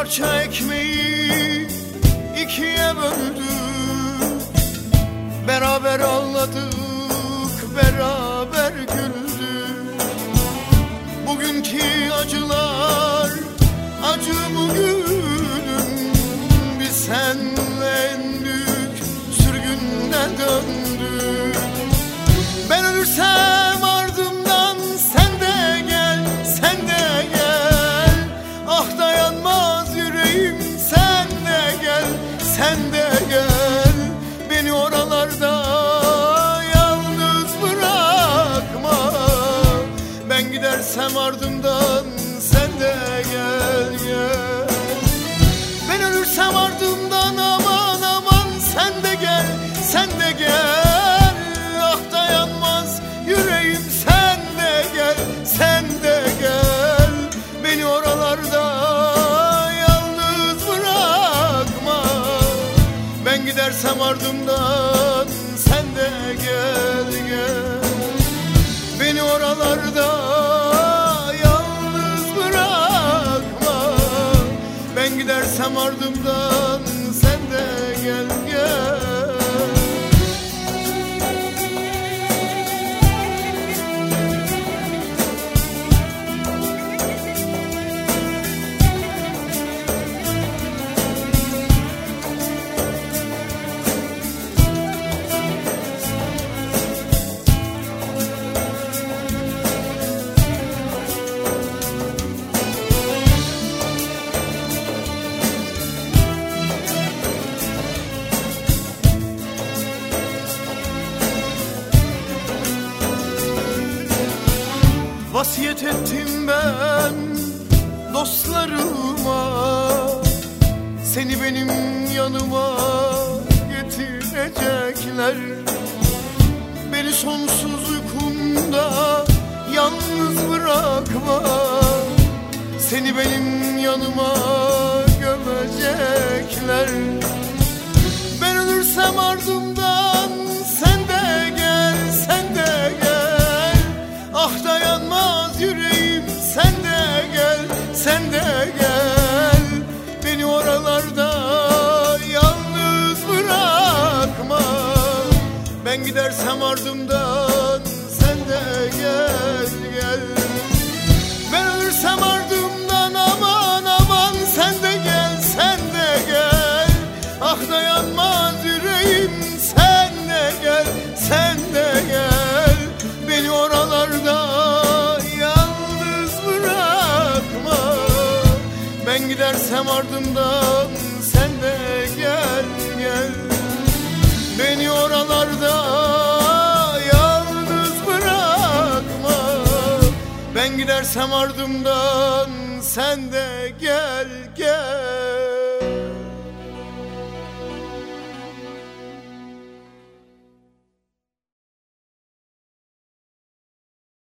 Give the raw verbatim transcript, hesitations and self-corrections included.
parça ekmeği ikiye böldük, beraber ağladık, beraber güldük. Bugünkü acılar acı bugünün, biz senle en büyük sürgünden döndük. Ben ölürsem ardımdan sen de gel, sen de gel. Ah dayanmaz yüreğim, sen de gel, sen de gel. Beni oralarda yalnız bırakma. Ben gidersem ardımdan sen de gel, gel. Ben ölürsem ardımdan aman aman sen de gel, sen de gel. Ah dayanmaz yüreğim, sen de gel, sen de gel. Beni oralarda yalnız bırakma. Ben gidersem ardımdan sen de gel, gel. Beni oralarda yalnız bırakma. Ben gidersem ardımdan sen de gel, gel. Vasiyet ettim ben dostlarıma, seni benim yanıma getirecekler. Beni sonsuz uykumda yalnız bırakma. Seni benim yanıma gömecekler. Ben ölürsem ardımdan sen de gel, sen de gel. Ah dayanmaz yüreğim, sen de gel, sen de gel. Beni oralarda yalnız bırakma. Ben gidersem ardımdan sen de gel, gel. Ben ölürsem ardımdan aman aman sen de gel, sen de gel. Ah dayanmaz yüreğim, sen de gel, sen de gel. Beni oralarda yalnız bırakma. Ben gidersem ardımdan sen de gel, gel. Beni oralarda yalnız bırakma. Ben gidersem ardımdan sen de gel, gel.